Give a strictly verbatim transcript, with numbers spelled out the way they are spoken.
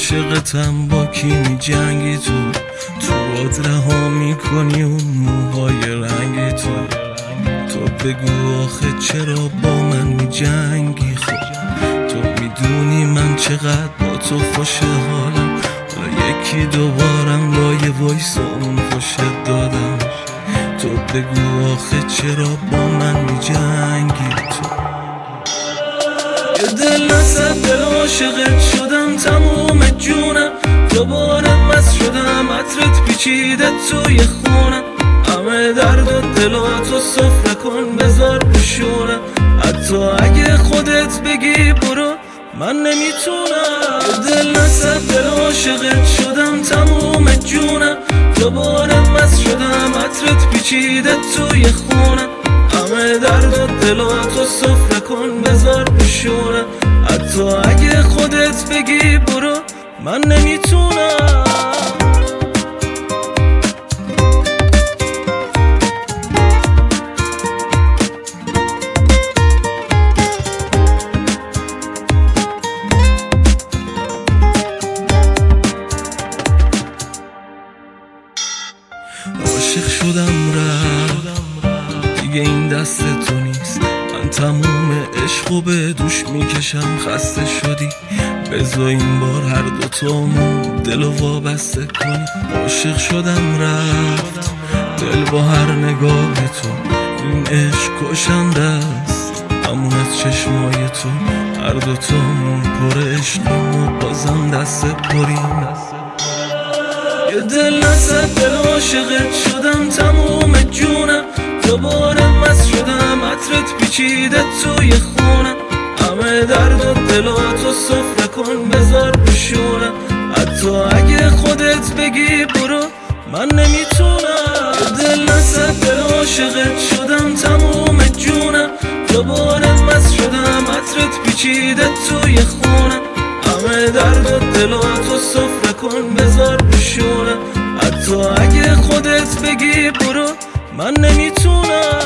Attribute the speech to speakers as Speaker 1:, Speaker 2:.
Speaker 1: عاشقتم با کی می جنگی تو تو باد رها می کنی اون موهای رنگی تو تو بگو آخه چرا با من می جنگی خب تو میدونی من چقدر با تو خوش حالم حالا یکی دوبارم لای وایس اون خوشت دادم تو بگو آخه چرا با من می جنگی تو یه دل نصد دل عاشقت شدم تموم جونم دوباره مست شدم عطرت پیچیده توی خونم همه درد و دلاتو سفره کن بذار بشونم حتی اگه خودت بگی برو من نمیتونم یه دل نصد دل عاشقت شدم تموم جونم دوباره مست شدم عطرت پیچیده توی خونم همه درد و دلاتو سفره کن بذار بشونم حتی اگه خودت بگی برو من نمیتونم عاشق شدم رفت دیگه این دست تو نیست من تموم عشقو به دوش میکشم خسته شدی بذار این بار هر دوتامون دلو وابسته کنی عاشق شدم رفت دل با هر نگاه تو این عشق کشنده است همون از چشمای تو هر دوتامون پر عشقیم و بازم دست پریم یه دل نصد دل عاشقت شدم تموم جونم دوباره مست شدم عطرت پیچیده توی خونم همه درد و دلاتو سفره کن بذار بشونم حتی اگه خودت بگی برو من نمیتونم یه دل نصد دل عاشقت شدم تموم جونم دوباره مست شدم عطرت پیچیده توی خونم همه درد و دلاتو سفره کن بذار بشونم حتی اگه خودت بگی برو من نمیتونم